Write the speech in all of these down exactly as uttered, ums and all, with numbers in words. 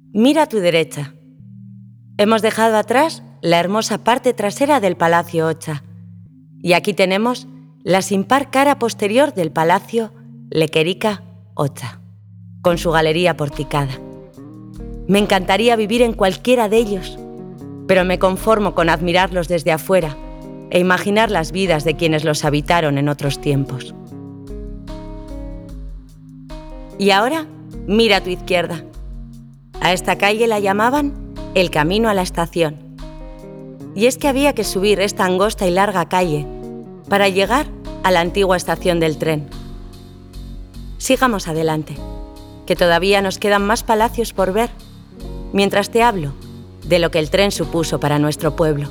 Mira a tu derecha. Hemos dejado atrás la hermosa parte trasera del Palacio Ocha y aquí tenemos la sin par cara posterior del Palacio Lequerica Ocha, con su galería porticada. Me encantaría vivir en cualquiera de ellos, pero me conformo con admirarlos desde afuera e imaginar las vidas de quienes los habitaron en otros tiempos. Y ahora, mira a tu izquierda. A esta calle la llamaban el Camino a la Estación. Y es que había que subir esta angosta y larga calle para llegar a la antigua estación del tren. Sigamos adelante, que todavía nos quedan más palacios por ver, mientras te hablo de lo que el tren supuso para nuestro pueblo.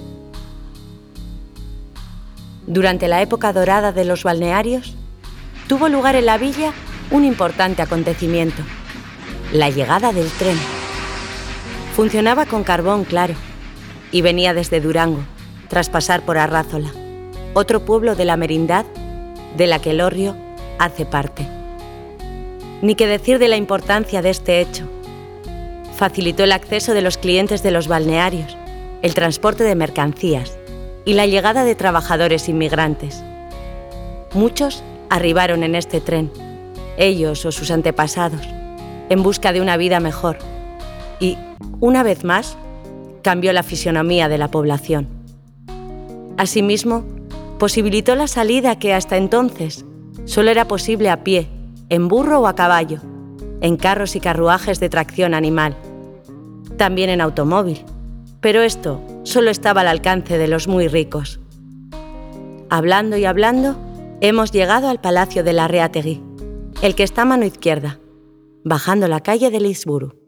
Durante la época dorada de los balnearios, tuvo lugar en la villa un importante acontecimiento: la llegada del tren. Funcionaba con carbón, claro, y venía desde Durango, tras pasar por Arrázola, otro pueblo de la Merindad de la que Elorrio hace parte. Ni qué decir de la importancia de este hecho. Facilitó el acceso de los clientes de los balnearios, el transporte de mercancías y la llegada de trabajadores inmigrantes. Muchos arribaron en este tren, ellos o sus antepasados, en busca de una vida mejor. Y, una vez más, cambió la fisonomía de la población. Asimismo, posibilitó la salida que hasta entonces solo era posible a pie, en burro o a caballo, en carros y carruajes de tracción animal, también en automóvil, pero esto solo estaba al alcance de los muy ricos. Hablando y hablando, hemos llegado al Palacio de Larreategui, el que está a mano izquierda, bajando la calle de Lisburu.